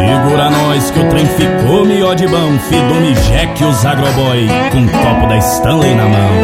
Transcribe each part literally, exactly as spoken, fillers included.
Segura nós que o trem ficou mió de bom. Fidume Jack e os agroboy com um copo da Stanley na mão.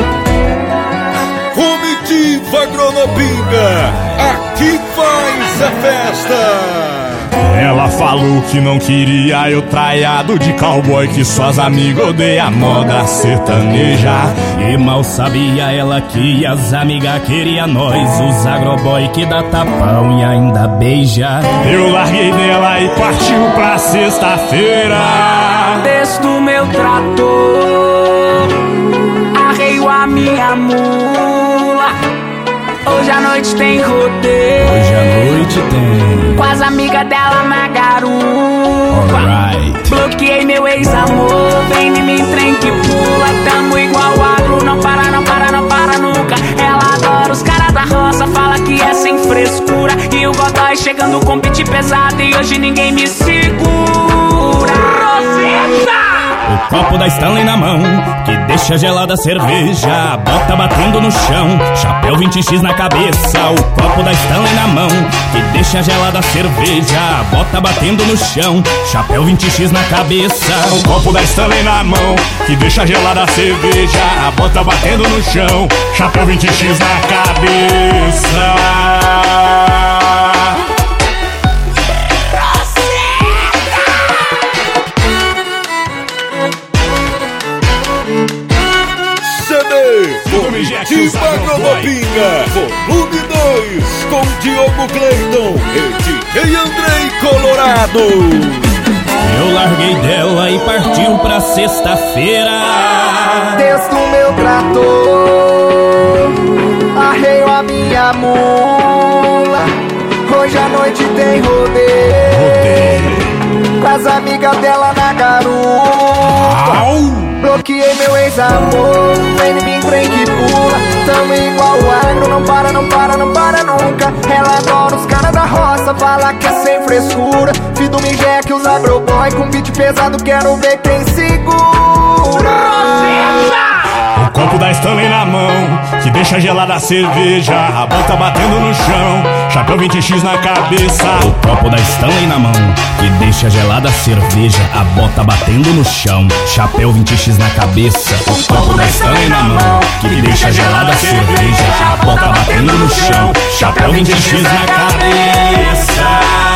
Comitiva Agronopinga, aqui faz a festa. Ela falou que não queria eu traiado de cowboy, que suas amigas odeiam a moda sertaneja. E mal sabia ela que as amigas queriam nós, os agroboy que dá tapão e ainda beija. Eu larguei dela e partiu pra sexta-feira. Desço do meu trator, arreio a minha mula. Hoje à noite tem rodeio. Hoje à noite tem. Com as amigas dela na garupa. Alright. Bloqueei meu ex-amor, vem em mim, trem que pula. Tamo igual agro, não para, não para, não para nunca. Ela adora os caras da roça, fala que é sem frescura. E o Godoy chegando com beat pesado e hoje ninguém me segura. Roseta! O copo da Stanley na mão, que deixa gelada a cerveja. Bota batendo no chão, chapéu vinte x na cabeça. O copo da Stanley na mão, que deixa gelada a cerveja. Bota batendo no chão, chapéu vinte x na cabeça. O copo da Stanley na mão, que deixa gelada a cerveja. Bota batendo no chão, chapéu vinte x na cabeça. Comitiva Agronopinga, volume dois, com Diogo Cleiton e D J Andrei Colorado. Eu larguei dela e partiu pra sexta-feira. Desço do meu trator, arreio a minha mula. Hoje à noite tem rodeio, rodeio. Com as amigas dela na garupa. Au. Bloqueei meu ex-amor, vem em mim, trem que pula. Tamo igual agro, não para, não para, não para nunca. Ela adora os caras da roça, fala que é sem frescura. Fidume Jack, os agroboy com beat pesado, quero ver quem segura. O copo da Stanley na mão, que deixa gelada a cerveja. A bota batendo no chão, chapéu vinte x na cabeça. O copo da Stanley na mão, que deixa gelada a cerveja. A bota batendo no chão, chapéu vinte x na cabeça. O copo da Stanley na mão, que deixa gelada a cerveja. A bota batendo no chão, chapéu vinte x na cabeça.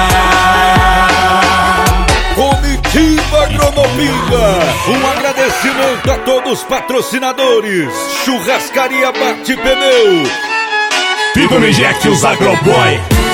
Comitiva Agronopinga, um agradecimento a todos os patrocinadores. Churrascaria Bate Pneu, Fidume Jack e os agroboy.